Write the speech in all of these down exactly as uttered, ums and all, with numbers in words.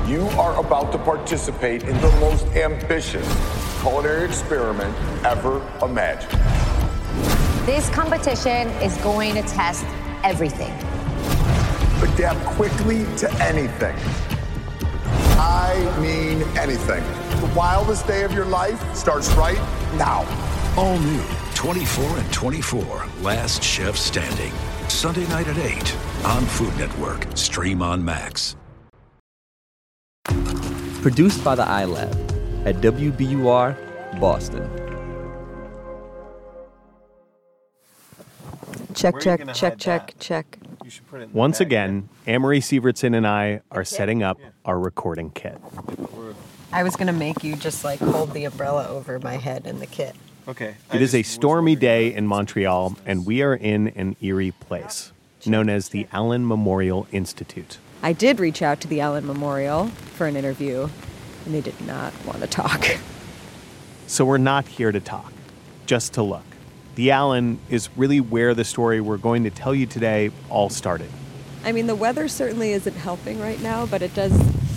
You are about to participate in the most ambitious culinary experiment ever imagined. This competition is going to test everything. Adapt quickly to anything. I mean anything. The wildest day of your life starts right now. All new twenty-four and twenty-four, Last Chef Standing. Sunday night at eight on Food Network. Stream on Max. Produced by the iLab at W B U R, Boston. Check, check, check, check, check. Once again, Amory Sievertson and I are setting up our recording kit. I was going to make you just like hold the umbrella over my head in the kit. Okay. It is a stormy day in Montreal, and we are in an eerie place known as the Allen Memorial Institute. I did reach out to the Allen Memorial for an interview, and they did not want to talk. So we're not here to talk, just to look. The Allen is really where the story we're going to tell you today all started. I mean, the weather certainly isn't helping right now, but it does...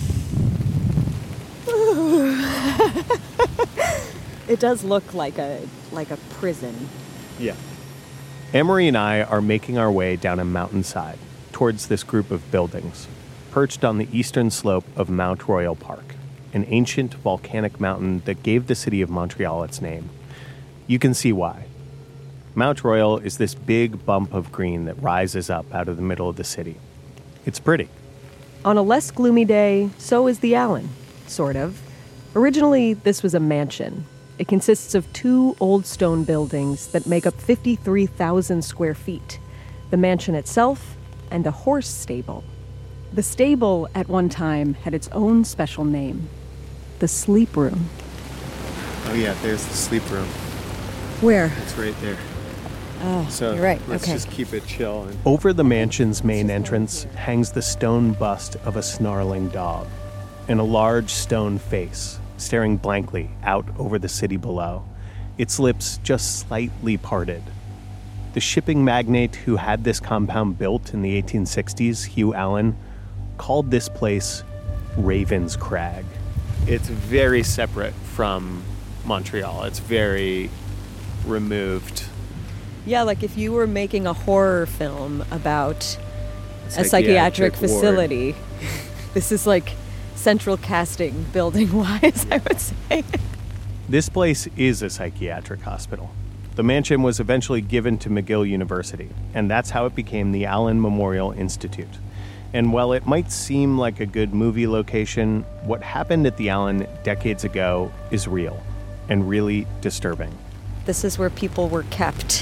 it does look like a like a prison. Yeah. Amory and I are making our way down a mountainside towards this group of buildings, perched on the eastern slope of Mount Royal Park, an ancient volcanic mountain that gave the city of Montreal its name. You can see why. Mount Royal is this big bump of green that rises up out of the middle of the city. It's pretty. On a less gloomy day, so is the Allen, sort of. Originally, this was a mansion. It consists of two old stone buildings that make up fifty-three thousand square feet, the mansion itself and a horse stable. The stable, at one time, had its own special name, the sleep room. Oh yeah, there's the sleep room. Where? It's right there. Oh, so you're right. Let's okay. just keep it chill. Over the mansion's main entrance hangs the stone bust of a snarling dog and a large stone face staring blankly out over the city below, its lips just slightly parted. The shipping magnate who had this compound built in the eighteen sixties, Hugh Allen, called this place Raven's Crag. It's very separate from Montreal. It's very removed. Yeah, like if you were making a horror film about Psychiatric a psychiatric ward. facility, this is like central casting building-wise, I would say. This place is a psychiatric hospital. The mansion was eventually given to McGill University, and that's how it became the Allen Memorial Institute. And while it might seem like a good movie location, what happened at the Allen decades ago is real and really disturbing. This is where people were kept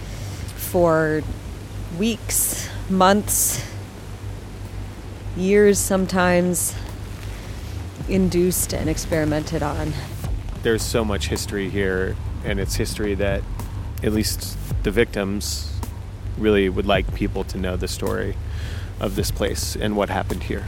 for weeks, months, years sometimes, induced and experimented on. There's so much history here, and it's history that at least the victims really would like people to know the story of this place and what happened here.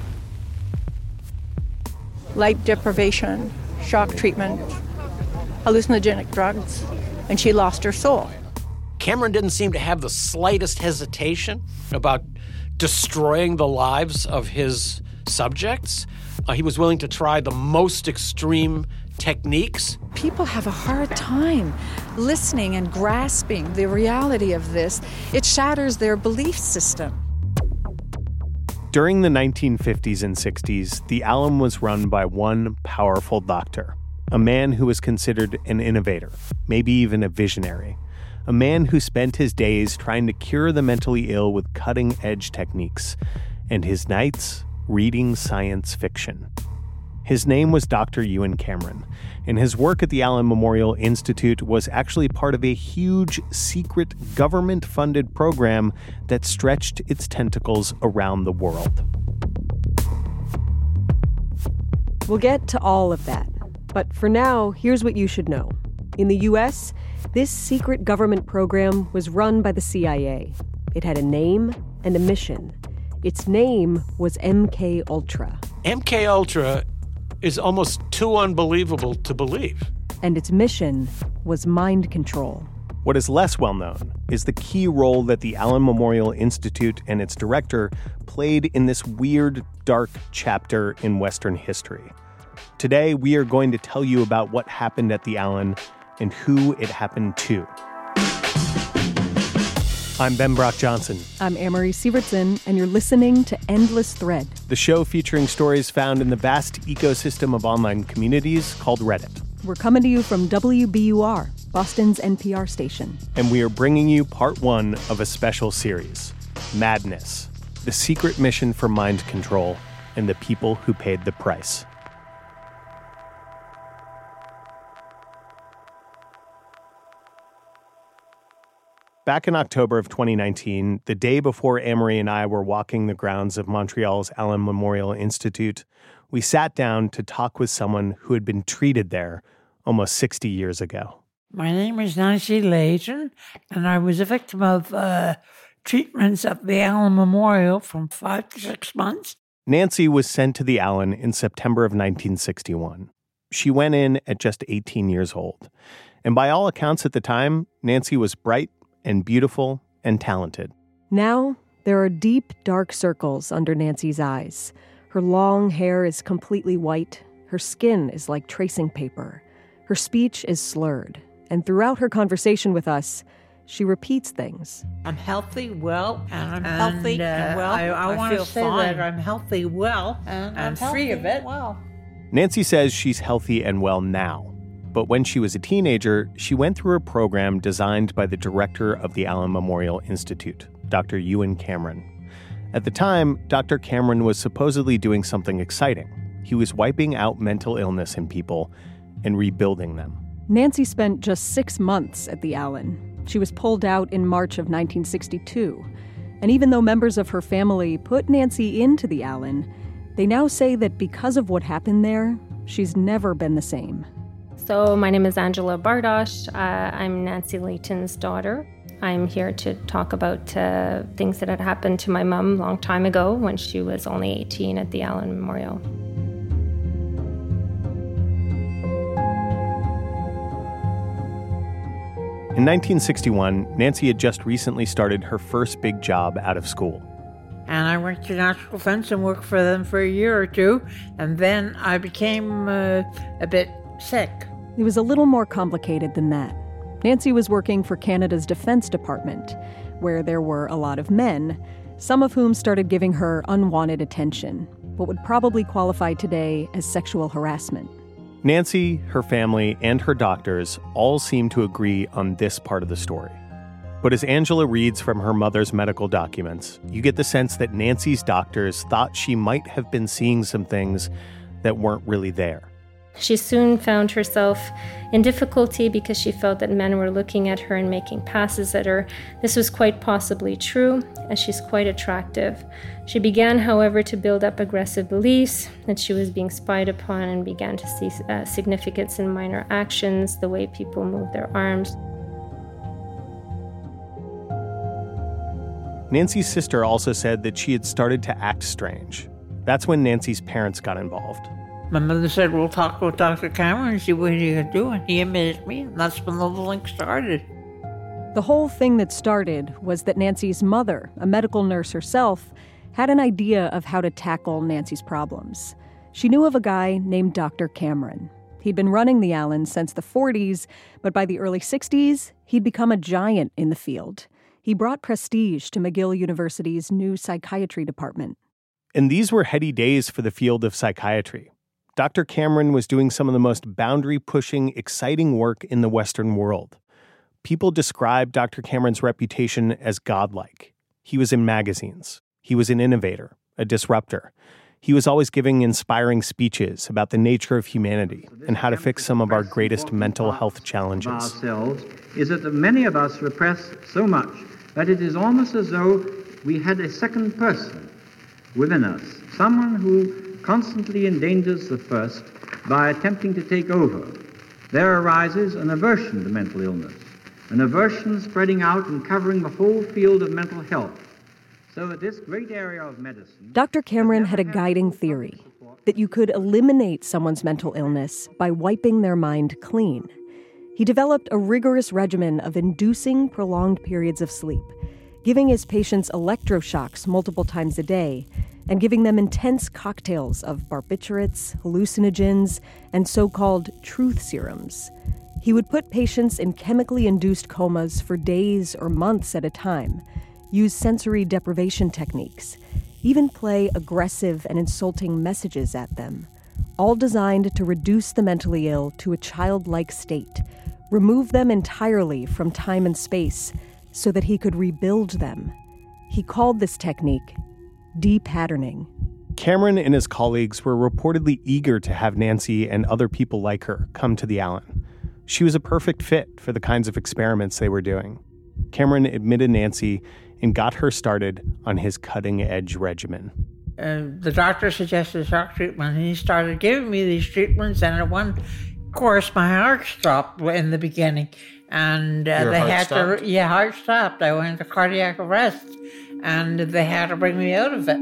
Light deprivation, shock treatment, hallucinogenic drugs, and she lost her soul. Cameron didn't seem to have the slightest hesitation about destroying the lives of his subjects. Uh, he was willing to try the most extreme techniques. People have a hard time listening and grasping the reality of this. It shatters their belief system. During the nineteen fifties and sixties, the Allen was run by one powerful doctor, a man who was considered an innovator, maybe even a visionary, a man who spent his days trying to cure the mentally ill with cutting-edge techniques, and his nights reading science fiction. His name was Doctor Ewen Cameron, and his work at the Allen Memorial Institute was actually part of a huge, secret, government-funded program that stretched its tentacles around the world. We'll get to all of that, but for now, here's what you should know. In the U S, this secret government program was run by the C I A. It had a name and a mission. Its name was M K Ultra. M K Ultra is almost too unbelievable to believe. And its mission was mind control. What is less well known is the key role that the Allen Memorial Institute and its director played in this weird, dark chapter in Western history. Today, we are going to tell you about what happened at the Allen and who it happened to. I'm Ben Brock Johnson. I'm Amory Sievertson, and you're listening to Endless Thread, the show featuring stories found in the vast ecosystem of online communities called Reddit. We're coming to you from W B U R, Boston's N P R station. And we are bringing you part one of a special series, Madness, the secret mission for mind control and the people who paid the price. Back in October of twenty nineteen, the day before Amory and I were walking the grounds of Montreal's Allen Memorial Institute, we sat down to talk with someone who had been treated there almost sixty years ago. My name is Nancy Layton, and I was a victim of uh, treatments at the Allen Memorial from five to six months. Nancy was sent to the Allen in September of nineteen sixty-one. She went in at just eighteen years old. And by all accounts at the time, Nancy was bright and beautiful and talented. Now, there are deep, dark circles under Nancy's eyes. Her long hair is completely white. Her skin is like tracing paper. Her speech is slurred. And throughout her conversation with us, she repeats things. I'm healthy, well, and I'm and, healthy uh, and well. I, I, I want to say fine. that I'm healthy, well, and I'm, I'm free of it. Well. Nancy says she's healthy and well now. But when she was a teenager, she went through a program designed by the director of the Allen Memorial Institute, Doctor Ewan Cameron. At the time, Doctor Cameron was supposedly doing something exciting. He was wiping out mental illness in people and rebuilding them. Nancy spent just six months at the Allen. She was pulled out in March of nineteen sixty-two. And even though members of her family put Nancy into the Allen, they now say that because of what happened there, she's never been the same. So my name is Angela Bardosh. Uh, I'm Nancy Layton's daughter. I'm here to talk about uh, things that had happened to my mom a long time ago when she was only eighteen at the Allen Memorial. In nineteen sixty-one, Nancy had just recently started her first big job out of school. And I went to Natural Defense and worked for them for a year or two, and then I became uh, a bit sick. It was a little more complicated than that. Nancy was working for Canada's Defense Department, where there were a lot of men, some of whom started giving her unwanted attention, what would probably qualify today as sexual harassment. Nancy, her family, and her doctors all seem to agree on this part of the story. But as Angela reads from her mother's medical documents, you get the sense that Nancy's doctors thought she might have been seeing some things that weren't really there. She soon found herself in difficulty because she felt that men were looking at her and making passes at her. This was quite possibly true, as she's quite attractive. She began, however, to build up aggressive beliefs that she was being spied upon and began to see uh, significance in minor actions, the way people move their arms. Nancy's sister also said that she had started to act strange. That's when Nancy's parents got involved. My mother said, we'll talk with Doctor Cameron and see what he can do. And he admitted me, and that's when the link started. The whole thing that started was that Nancy's mother, a medical nurse herself, had an idea of how to tackle Nancy's problems. She knew of a guy named Doctor Cameron. He'd been running the Allen since the forties, but by the early sixties, he'd become a giant in the field. He brought prestige to McGill University's new psychiatry department. And these were heady days for the field of psychiatry. Doctor Cameron was doing some of the most boundary-pushing, exciting work in the Western world. People described Doctor Cameron's reputation as godlike. He was in magazines. He was an innovator, a disruptor. He was always giving inspiring speeches about the nature of humanity and how to fix some of our greatest mental health challenges. Ourselves is that many of us repress so much that it is almost as though we had a second person within us, someone who constantly endangers the first by attempting to take over. There arises an aversion to mental illness, an aversion spreading out and covering the whole field of mental health. So that this great area of medicine... Doctor Cameron had a guiding theory that you could eliminate someone's mental illness by wiping their mind clean. He developed a rigorous regimen of inducing prolonged periods of sleep, giving his patients electroshocks multiple times a day, and giving them intense cocktails of barbiturates, hallucinogens, and so-called truth serums. He would put patients in chemically induced comas for days or months at a time, use sensory deprivation techniques, even play aggressive and insulting messages at them, all designed to reduce the mentally ill to a childlike state, remove them entirely from time and space so that he could rebuild them. He called this technique de-patterning. Cameron and his colleagues were reportedly eager to have Nancy and other people like her come to the Allen. She was a perfect fit for the kinds of experiments they were doing. Cameron admitted Nancy and got her started on his cutting-edge regimen. Uh, the doctor suggested shock treatment, and he started giving me these treatments, and at one course my heart stopped in the beginning, and uh, Your they heart had stopped? to yeah heart stopped. I went into cardiac arrest, and they had to bring me out of it.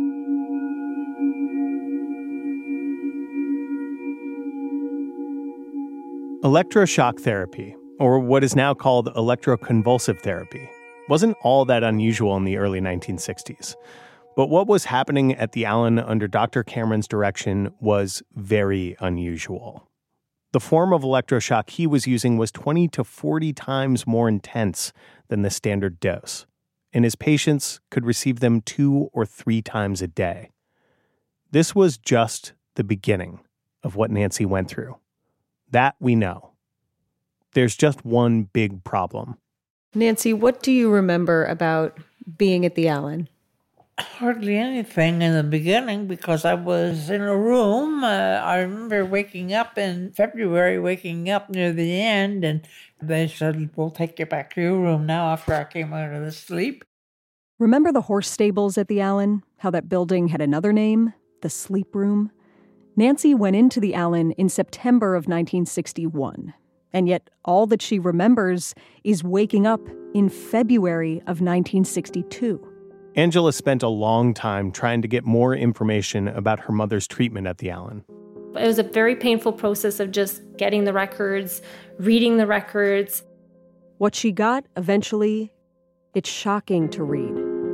Electroshock therapy, or what is now called electroconvulsive therapy, wasn't all that unusual in the early nineteen sixties. But what was happening at the Allen under Doctor Cameron's direction was very unusual. The form of electroshock he was using was twenty to forty times more intense than the standard dose, and his patients could receive them two or three times a day. This was just the beginning of what Nancy went through. That we know. There's just one big problem. Nancy, what do you remember about being at the Allen? Hardly anything in the beginning because I was in a room. Uh, I remember waking up in February, waking up near the end, and they said, we'll take you back to your room now after I came out of the sleep. Remember the horse stables at the Allen? How that building had another name? The sleep room? Nancy went into the Allen in September of nineteen sixty-one, and yet all that she remembers is waking up in February of nineteen sixty-two. Angela spent a long time trying to get more information about her mother's treatment at the Allen. It was a very painful process of just getting the records, reading the records. What she got, eventually, it's shocking to read.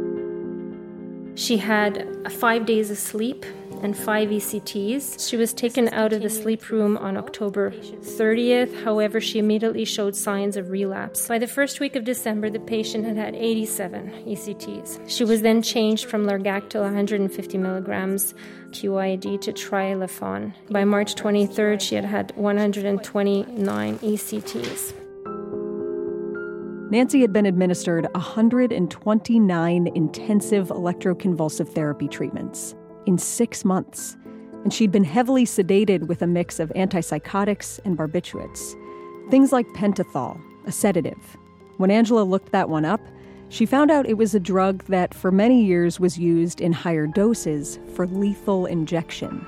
She had five days of sleep and five E C Ts. She was taken out of the sleep room on October thirtieth. However, she immediately showed signs of relapse. By the first week of December, the patient had had eighty-seven E C Ts. She was then changed from Largactil one hundred fifty milligrams Q I D to Trilafon. By March twenty-third, she had had one hundred twenty-nine E C Ts. Nancy had been administered one hundred twenty-nine intensive electroconvulsive therapy treatments in six months, and she'd been heavily sedated with a mix of antipsychotics and barbiturates, things like pentothal, a sedative. When Angela looked that one up, she found out it was a drug that for many years was used in higher doses for lethal injection.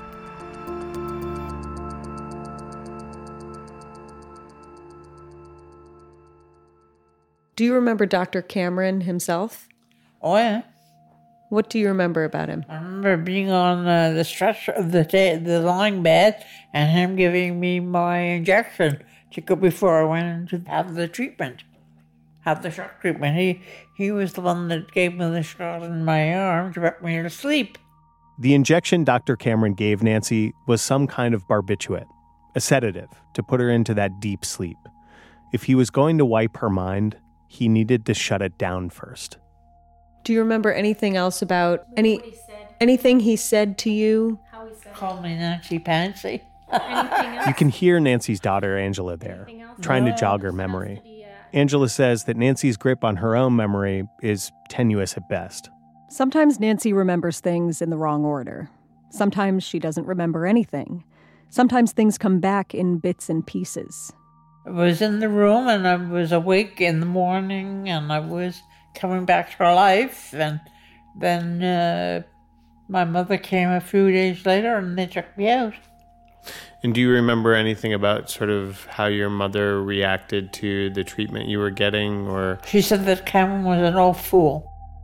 Do you remember Doctor Cameron himself? Oh, yeah. What do you remember about him? I remember being on uh, the stretcher of the, ta- the lying bed and him giving me my injection to go before I went in to have the treatment, have the shock treatment. He, he was the one that gave me the shot in my arm to put me to sleep. The injection Doctor Cameron gave Nancy was some kind of barbiturate, a sedative to put her into that deep sleep. If he was going to wipe her mind, he needed to shut it down first. Do you remember anything else about any anything he said to you? How he said Call me Nancy Pansy. anything else? You can hear Nancy's daughter, Angela, there, trying to jog her memory. Angela says that Nancy's grip on her own memory is tenuous at best. Sometimes Nancy remembers things in the wrong order. Sometimes she doesn't remember anything. Sometimes things come back in bits and pieces. I was in the room and I was awake in the morning and I was coming back to life, and then uh, my mother came a few days later and they took me out. And do you remember anything about sort of how your mother reacted to the treatment you were getting, or? She said that Cameron was an old fool.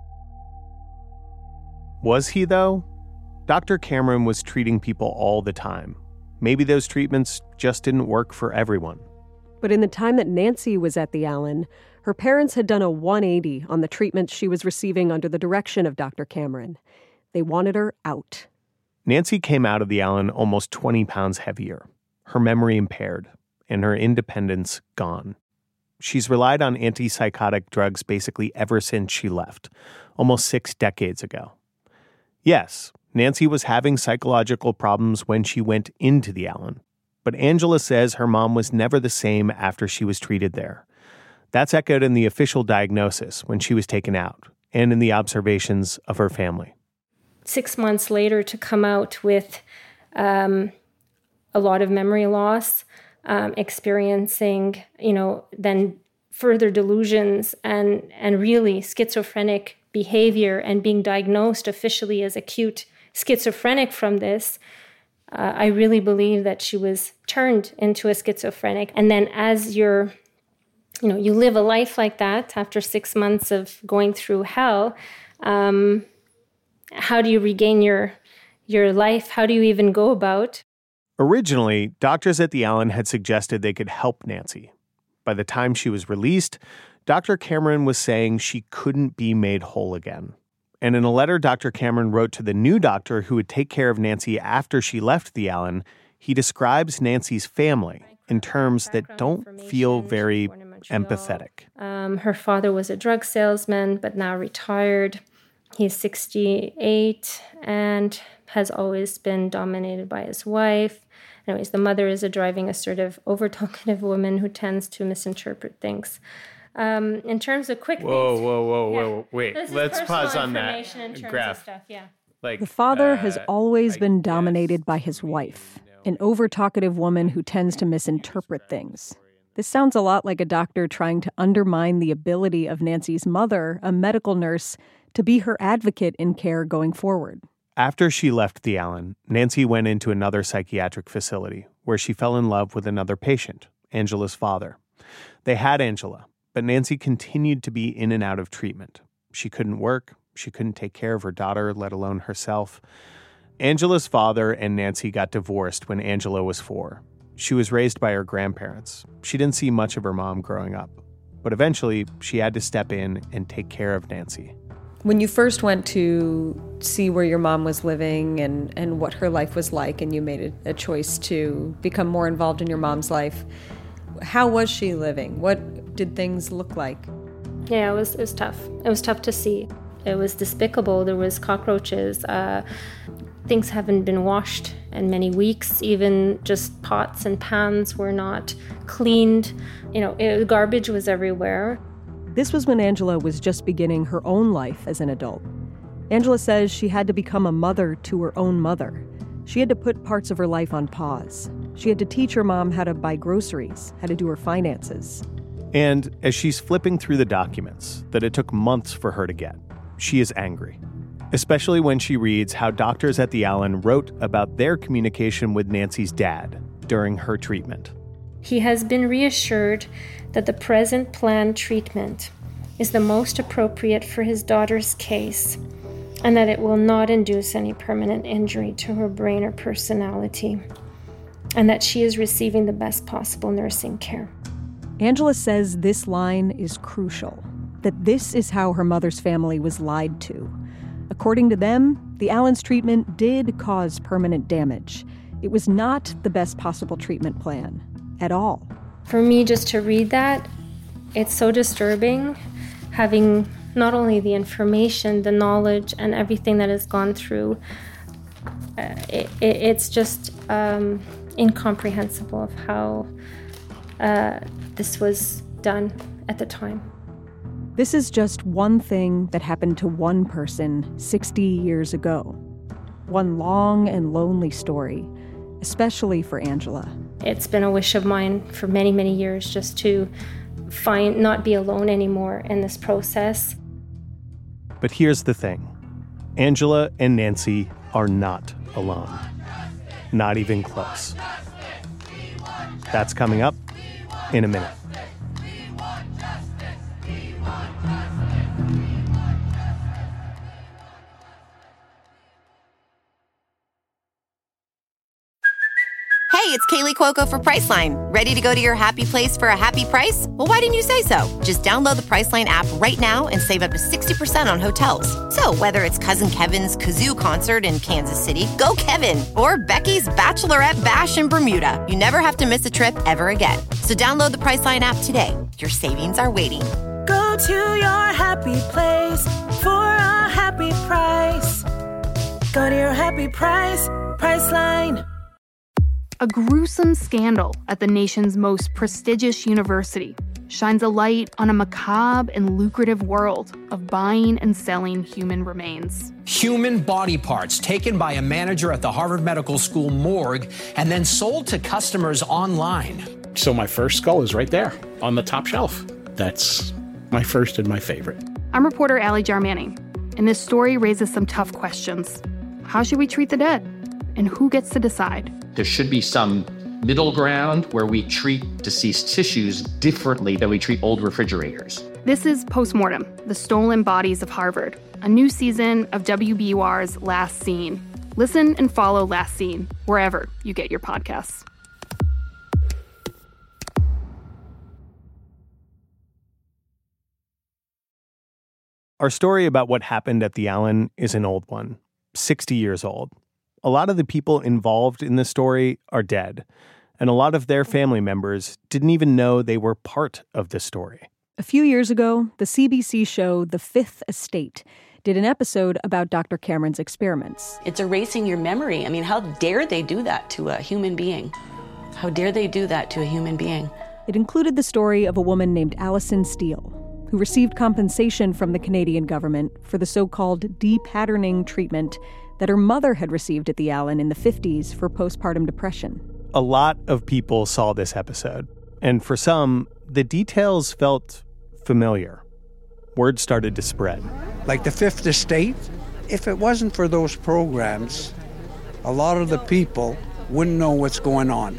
Was he, though? Doctor Cameron was treating people all the time. Maybe those treatments just didn't work for everyone. But in the time that Nancy was at the Allen, her parents had done a one eighty on the treatments she was receiving under the direction of Doctor Cameron. They wanted her out. Nancy came out of the Allen almost twenty pounds heavier, her memory impaired, and her independence gone. She's relied on antipsychotic drugs basically ever since she left, almost six decades ago. Yes, Nancy was having psychological problems when she went into the Allen, but Angela says her mom was never the same after she was treated there. That's echoed in the official diagnosis when she was taken out, and in the observations of her family. Six months later, to come out with um, a lot of memory loss, um, experiencing, you know, then further delusions and, and really schizophrenic behavior, and being diagnosed officially as acute schizophrenic from this, uh, I really believe that she was turned into a schizophrenic. And then as you're, you know, you live a life like that after six months of going through hell, um, how do you regain your your life? How do you even go about? Originally, doctors at the Allen had suggested they could help Nancy. By the time she was released, Doctor Cameron was saying she couldn't be made whole again. And in a letter Doctor Cameron wrote to the new doctor who would take care of Nancy after she left the Allen, he describes Nancy's family in terms that don't feel very empathetic. Um, her father was a drug salesman, but now retired. He's sixty-eight and has always been dominated by his wife. Anyways, the mother is a driving, assertive, over-talkative woman who tends to misinterpret things. Um, in terms of quick whoa, things... Whoa, whoa, whoa, yeah. whoa, wait. This Let's pause on that information in terms graph. Of stuff, yeah. Like, the father uh, has always I been guess dominated by his wife, an over-talkative woman who tends to misinterpret things. This sounds a lot like a doctor trying to undermine the ability of Nancy's mother, a medical nurse, to be her advocate in care going forward. After she left the Allen, Nancy went into another psychiatric facility where she fell in love with another patient, Angela's father. They had Angela, but Nancy continued to be in and out of treatment. She couldn't work. She couldn't take care of her daughter, let alone herself. Angela's father and Nancy got divorced when Angela was four. She was raised by her grandparents. She didn't see much of her mom growing up, but eventually she had to step in and take care of Nancy. When you first went to see where your mom was living and, and what her life was like, and you made a, a choice to become more involved in your mom's life, how was she living? What did things look like? Yeah, it was it was tough. It was tough to see. It was despicable. There was cockroaches. Uh, things haven't been washed in many weeks. Even just pots and pans were not cleaned. You know, it, garbage was everywhere. This was when Angela was just beginning her own life as an adult. Angela says she had to become a mother to her own mother. She had to put parts of her life on pause. She had to teach her mom how to buy groceries, how to do her finances. And as she's flipping through the documents that it took months for her to get, she is angry, especially when she reads how doctors at the Allen wrote about their communication with Nancy's dad during her treatment. He has been reassured that the present planned treatment is the most appropriate for his daughter's case, and that it will not induce any permanent injury to her brain or personality, and that she is receiving the best possible nursing care. Angela says this line is crucial, that this is how her mother's family was lied to. According to them, the Allen's treatment did cause permanent damage. It was not the best possible treatment plan at all. For me, just to read that, it's so disturbing, having not only the information, the knowledge, and everything that has gone through. Uh, it, it, it's just um, incomprehensible of how uh, this was done at the time. This is just one thing that happened to one person sixty years ago. One long and lonely story, especially for Angela. It's been a wish of mine for many, many years just to find, not be alone anymore in this process. But here's the thing. Angela and Nancy are not alone. Not even close. That's coming up in a minute. Hey, it's Kaylee Cuoco for Priceline. Ready to go to your happy place for a happy price? Well, why didn't you say so? Just download the Priceline app right now and save up to sixty percent on hotels. So whether it's Cousin Kevin's Kazoo Concert in Kansas City, go Kevin, or Becky's Bachelorette Bash in Bermuda, you never have to miss a trip ever again. So download the Priceline app today. Your savings are waiting. Go to your happy place for a happy price. Go to your happy price, Priceline. A gruesome scandal at the nation's most prestigious university shines a light on a macabre and lucrative world of buying and selling human remains. Human body parts taken by a manager at the Harvard Medical School morgue and then sold to customers online. So my first skull is right there on the top shelf. That's my first and my favorite. I'm reporter Allie Jarmanning, and this story raises some tough questions. How should we treat the dead? And who gets to decide? There should be some middle ground where we treat deceased tissues differently than we treat old refrigerators. This is Postmortem, the Stolen Bodies of Harvard, a new season of W B U R's Last Scene. Listen and follow Last Scene wherever you get your podcasts. Our story about what happened at the Allen is an old one, sixty years old. A lot of the people involved in this story are dead, and a lot of their family members didn't even know they were part of the story. A few years ago, the C B C show The Fifth Estate did an episode about Doctor Cameron's experiments. It's erasing your memory. I mean, how dare they do that to a human being? How dare they do that to a human being? It included the story of a woman named Alison Steele, who received compensation from the Canadian government for the so-called de-patterning treatment that her mother had received at the Allen in the fifties for postpartum depression. A lot of people saw this episode, and for some, the details felt familiar. Word started to spread. Like the Fifth Estate, if it wasn't for those programs, a lot of the people wouldn't know what's going on.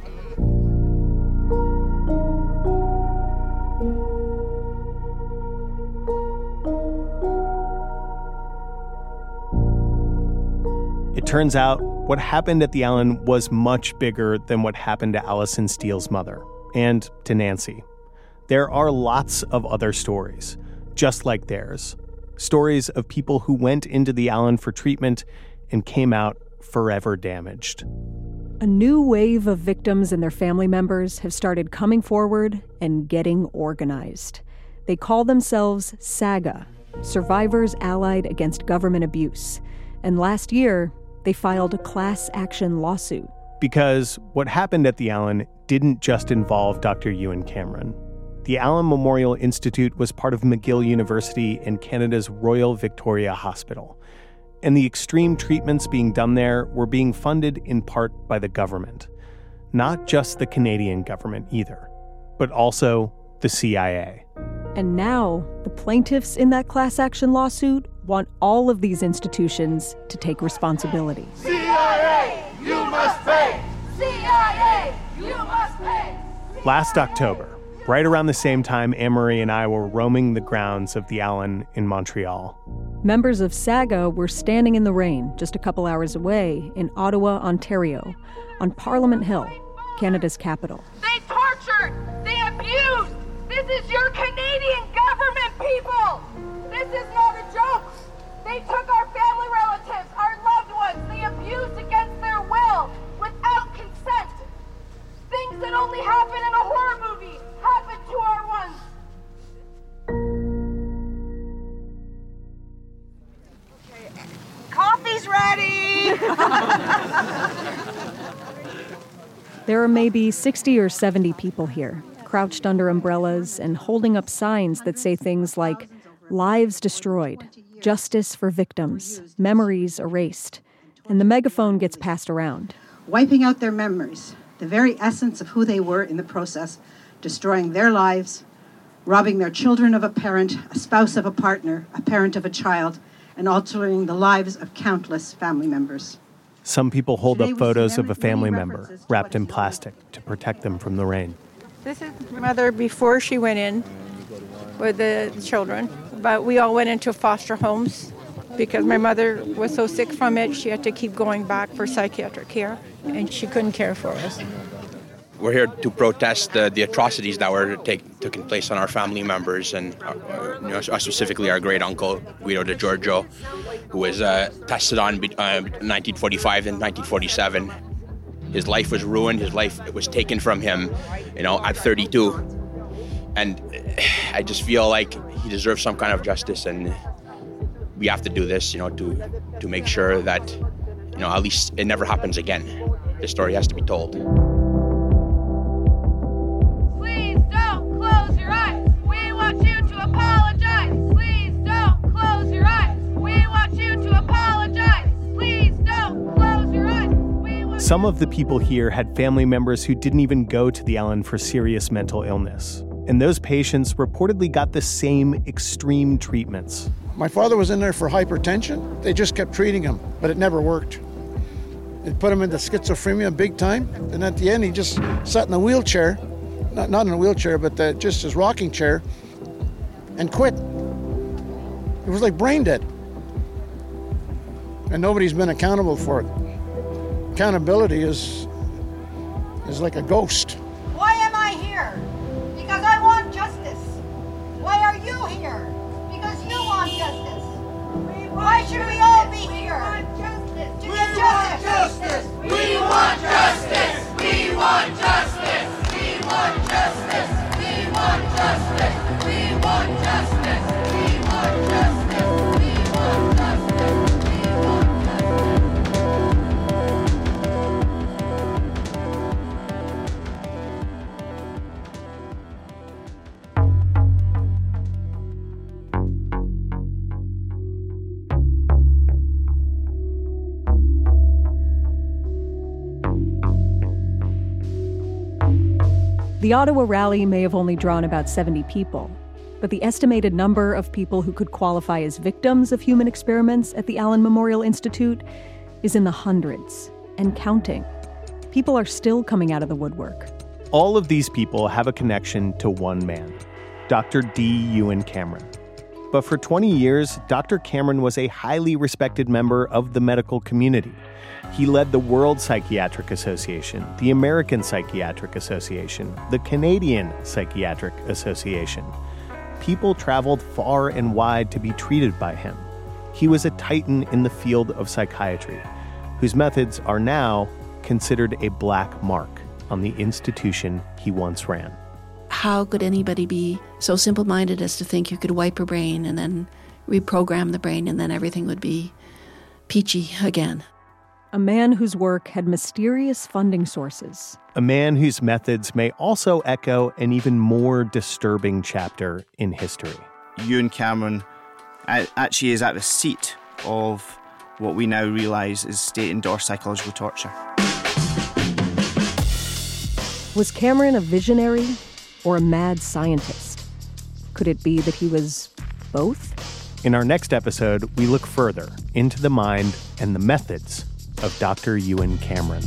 It turns out what happened at the Allen was much bigger than what happened to Alison Steele's mother and to Nancy. There are lots of other stories, just like theirs. Stories of people who went into the Allen for treatment and came out forever damaged. A new wave of victims and their family members have started coming forward and getting organized. They call themselves SAGA, Survivors Allied Against Government Abuse. And last year, they filed a class action lawsuit. Because what happened at the Allen didn't just involve Doctor Ewan Cameron. The Allen Memorial Institute was part of McGill University and Canada's Royal Victoria Hospital. And the extreme treatments being done there were being funded in part by the government. Not just the Canadian government either, but also the C I A. And now, the plaintiffs in that class action lawsuit want all of these institutions to take responsibility. C I A, you must pay! C I A, you must pay! Last October, right around the same time Anne-Marie and I were roaming the grounds of the Allen in Montreal, members of SAGA were standing in the rain just a couple hours away in Ottawa, Ontario, on Parliament Hill, Canada's capital. They tortured! They abused! This is your Canadian government, people! This is not a joke! They took our family relatives, our loved ones, they abused against their will, without consent. Things that only happen in a horror movie happen to our ones. Okay. Coffee's ready! There are maybe sixty or seventy people here, crouched under umbrellas and holding up signs that say things like, lives destroyed, justice for victims, memories erased. And the megaphone gets passed around. Wiping out their memories, the very essence of who they were in the process, destroying their lives, robbing their children of a parent, a spouse of a partner, a parent of a child, and altering the lives of countless family members. Some people hold up photos of a family member wrapped in plastic to protect them from the rain. This is my mother before she went in with the children, but we all went into foster homes because my mother was so sick from it, she had to keep going back for psychiatric care, and she couldn't care for us. We're here to protest uh, the atrocities that were take, taking place on our family members, and uh, you know, specifically our great uncle Guido de Giorgio, who was uh, tested on uh, nineteen forty-five and nineteen forty-seven. His life was ruined. His life was taken from him, you know, at thirty-two. And I just feel like he deserves some kind of justice, and we have to do this, you know, to to make sure that, you know, at least it never happens again. The story has to be told. Please don't close your eyes. We want you to apologize. Please don't close your eyes. We want you to apologize. Please don't close your eyes. We want Some of the people here had family members who didn't even go to the Allen for serious mental illness. And those patients reportedly got the same extreme treatments. My father was in there for hypertension. They just kept treating him, but it never worked. It put him into schizophrenia big time. And at the end, he just sat in a wheelchair, not, not in a wheelchair, but the, just his rocking chair, and quit. It was like brain dead. And nobody's been accountable for it. Accountability is, is like a ghost. Why am I here? Because I want justice. Why are you here? Because you want justice. Why should we all be here? To get justice. We want justice. We want justice. We want justice. We want justice. We want justice. We want justice. We want justice. We want The Ottawa rally may have only drawn about seventy people, but the estimated number of people who could qualify as victims of human experiments at the Allen Memorial Institute is in the hundreds and counting. People are still coming out of the woodwork. All of these people have a connection to one man, Doctor D. Ewen Cameron. But for twenty years, Doctor Cameron was a highly respected member of the medical community. He led the World Psychiatric Association, the American Psychiatric Association, the Canadian Psychiatric Association. People traveled far and wide to be treated by him. He was a titan in the field of psychiatry, whose methods are now considered a black mark on the institution he once ran. How could anybody be so simple-minded as to think you could wipe a brain and then reprogram the brain and then everything would be peachy again? A man whose work had mysterious funding sources. A man whose methods may also echo an even more disturbing chapter in history. Ewen Cameron actually is at the seat of what we now realise is state-endorsed psychological torture. Was Cameron a visionary or a mad scientist? Could it be that he was both? In our next episode, we look further into the mind and the methods of Doctor Ewen Cameron.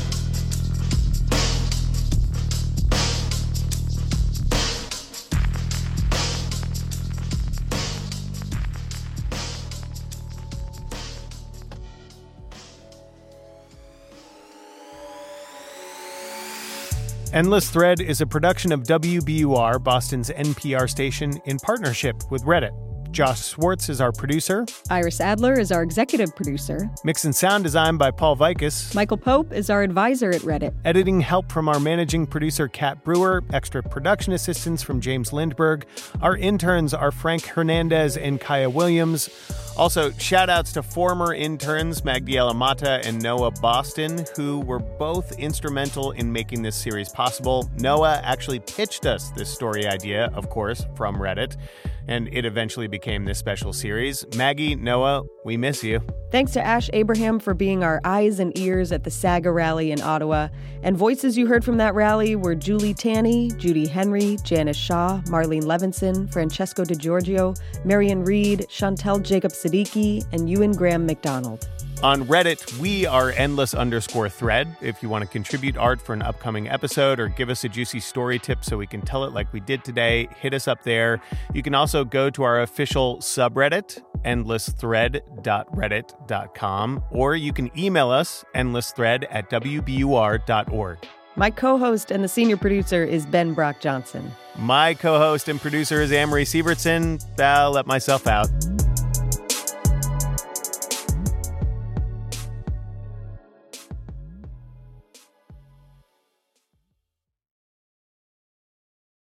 Endless Thread is a production of W B U R, Boston's N P R station, in partnership with Reddit. Josh Swartz is our producer. Iris Adler is our executive producer. Mix and sound design by Paul Vikas. Michael Pope is our advisor at Reddit. Editing help from our managing producer, Kat Brewer. Extra production assistance from James Lindberg. Our interns are Frank Hernandez and Kaya Williams. Also, shout-outs to former interns Magdiela Mata and Noah Boston, who were both instrumental in making this series possible. Noah actually pitched us this story idea, of course, from Reddit, and it eventually became this special series. Maggie, Noah, we miss you. Thanks to Ash Abraham for being our eyes and ears at the SAGA rally in Ottawa. And voices you heard from that rally were Julie Tanney, Judy Henry, Janice Shaw, Marlene Levinson, Francesco DiGiorgio, Marion Reed, Chantel Jacob Siddiqui, and Ewan Graham McDonald. On Reddit, we are endless underscore thread. If you want to contribute art for an upcoming episode or give us a juicy story tip so we can tell it like we did today, hit us up there. You can also go to our official subreddit, endless thread dot reddit dot com, or you can email us, endlessthread at w b u r dot org. My co-host and the senior producer is Ben Brock Johnson. My co-host and producer is Amory Siebertson. I'll let myself out.